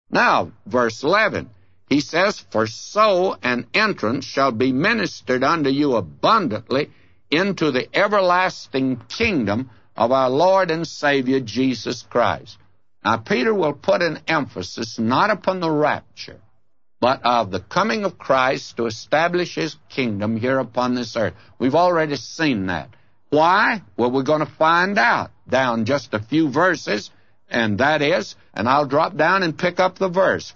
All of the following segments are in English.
Now, verse 11, he says, "For so an entrance shall be ministered unto you abundantly into the everlasting kingdom of our Lord and Savior Jesus Christ." Now, Peter will put an emphasis not upon the rapture, but of the coming of Christ to establish his kingdom here upon this earth. We've already seen that. Why? Well, we're going to find out down just a few verses, and that is, and I'll drop down and pick up the verse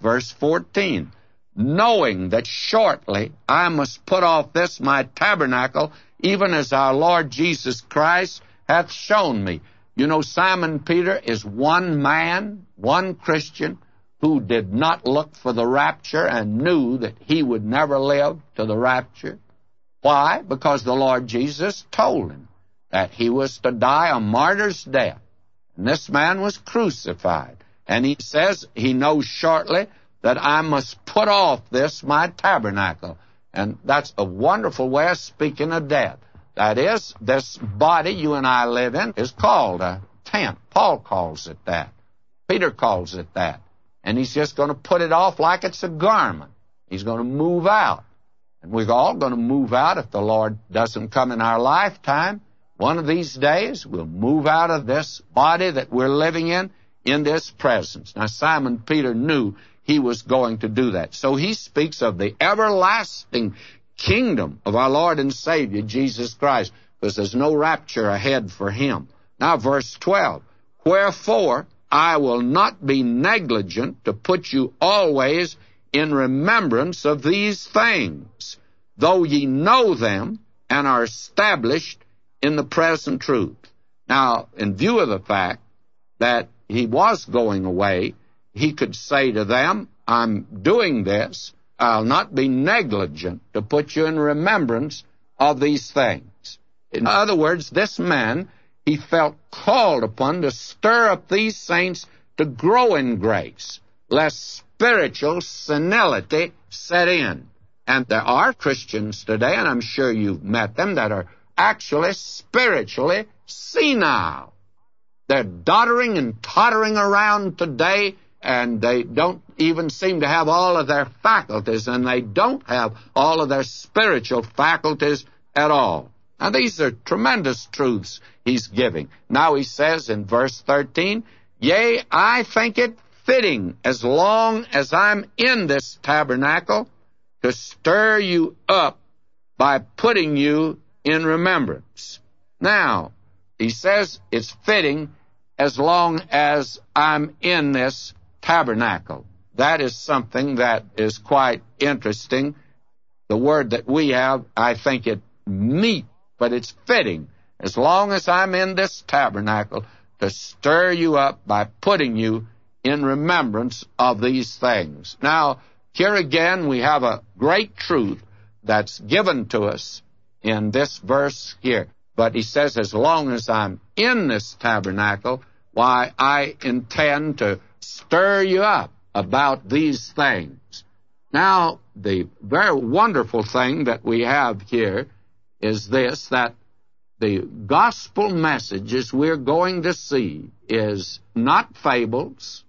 14. "Knowing that shortly I must put off this my tabernacle, even as our Lord Jesus Christ hath shown me." You know, Simon Peter is one man, one Christian, who did not look for the rapture and knew that he would never live to the rapture. Why? Because the Lord Jesus told him that he was to die a martyr's death. And this man was crucified. And he says he knows shortly that I must put off this my tabernacle. And that's a wonderful way of speaking of death. That is, this body you and I live in is called a tent. Paul calls it that. Peter calls it that. And he's just going to put it off like it's a garment. He's going to move out. And we're all going to move out if the Lord doesn't come in our lifetime. One of these days, we'll move out of this body that we're living in this presence. Now, Simon Peter knew he was going to do that. So he speaks of the everlasting kingdom of our Lord and Savior, Jesus Christ, because there's no rapture ahead for him. Now, verse 12, "Wherefore I will not be negligent to put you always in remembrance of these things, though ye know them and are established in the present truth." Now, in view of the fact that he was going away, he could say to them, "I'm doing this. I'll not be negligent to put you in remembrance of these things." In other words, this man, he felt called upon to stir up these saints to grow in grace, lest spiritual senility set in. And there are Christians today, and I'm sure you've met them, that are actually spiritually senile. They're doddering and tottering around today, and they don't even seem to have all of their faculties, and they don't have all of their spiritual faculties at all. Now, these are tremendous truths he's giving. Now he says in verse 13, "Yea, I think it fitting, as long as I'm in this tabernacle, to stir you up by putting you in remembrance." Now, he says it's fitting as long as I'm in this tabernacle. That is something that is quite interesting. The word that we have, I think it meet, but it's fitting. As long as I'm in this tabernacle, to stir you up by putting you in remembrance of these things. Now, here again we have a great truth that's given to us in this verse here. But he says, as long as I'm in this tabernacle, why, I intend to stir you up about these things. Now, the very wonderful thing that we have here is this, that the gospel messages we're going to see is not fables,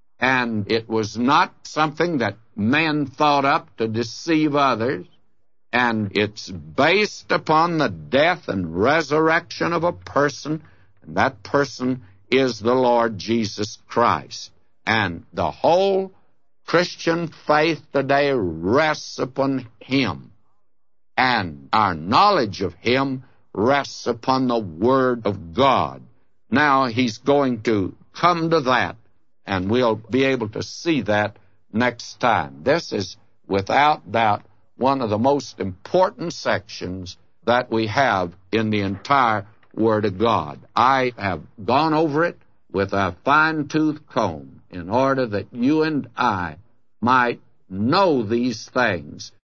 and it was not something that men thought up to deceive others, and it's based upon the death and resurrection of a person, and that person is the Lord Jesus Christ. And the whole Christian faith today rests upon Him, and our knowledge of Him rests upon the Word of God. Now, He's going to come to that, and we'll be able to see that next time. This is, without doubt, one of the most important sections that we have in the entire Word of God. I have gone over it with a fine-tooth comb in order that you and I might know these things